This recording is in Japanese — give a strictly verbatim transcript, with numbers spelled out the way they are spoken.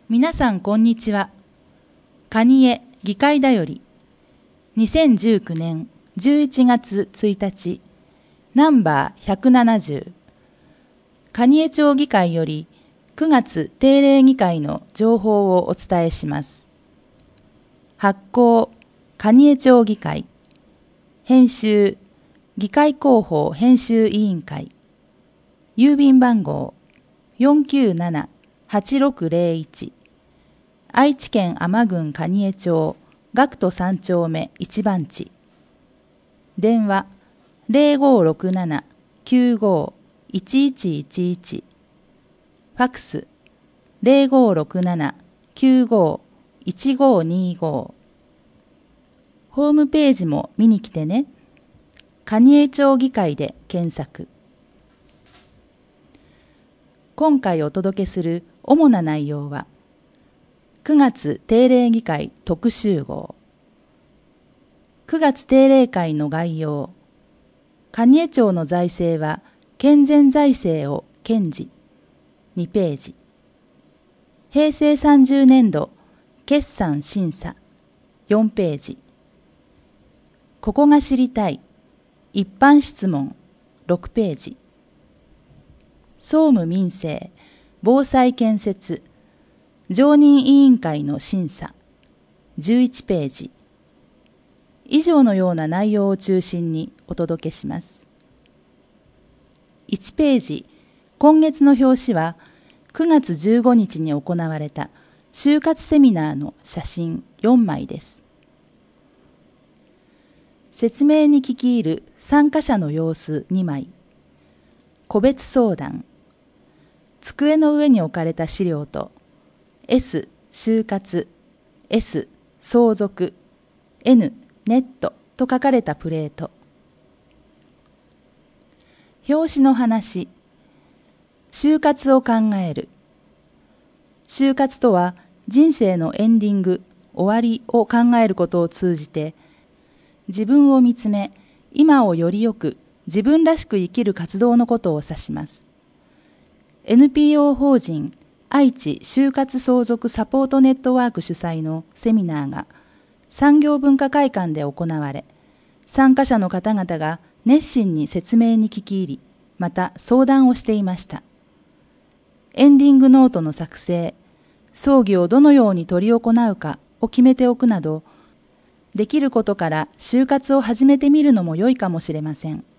皆さんこんにちは。蟹江議会だよりにせんじゅうきゅうねんじゅういちがつついたちナンバーひゃくななじゅう蟹江町議会よりくがつ定例議会の情報をお伝えします。発行蟹江町議会、編集議会広報編集委員会、郵便番号 よんきゅうななはちろくぜろいち、愛知県天郡蟹江町学徒さん丁目いち番地、電話 ゼロごろくななきゅうごいちいちいちいち、ファクス ゼロごろくななきゅうごいちごにご、ホームページも見に来てね。蟹江町議会で検索。今回お届けする主な内容は、くがつ定例議会特集号、くがつ定例会の概要、蟹江町の財政は健全財政を堅持にページ、へいせいさんじゅうねんど決算審査よんページ、ここが知りたい一般質問ろくページ、総務民生防災建設常任委員会の審査じゅういちページ、以上のような内容を中心にお届けします。いちページ、今月の表紙はくがつじゅうごにちに行われた就活セミナーの写真よんまいです。説明に聞き入る参加者の様子にまい、個別相談、机の上に置かれた資料と S 就活、S 相続、N ネットと書かれたプレート。表紙の話、就活を考える。就活とは人生のエンディング、終わりを考えることを通じて、自分を見つめ、今をよりよく自分らしく生きる活動のことを指します。エヌピーオー 法人愛知就活相続サポートネットワーク主催のセミナーが産業文化会館で行われ、参加者の方々が熱心に説明に聞き入り、また相談をしていました。エンディングノートの作成、葬儀をどのように執り行うかを決めておくなど、できることから就活を始めてみるのも良いかもしれません。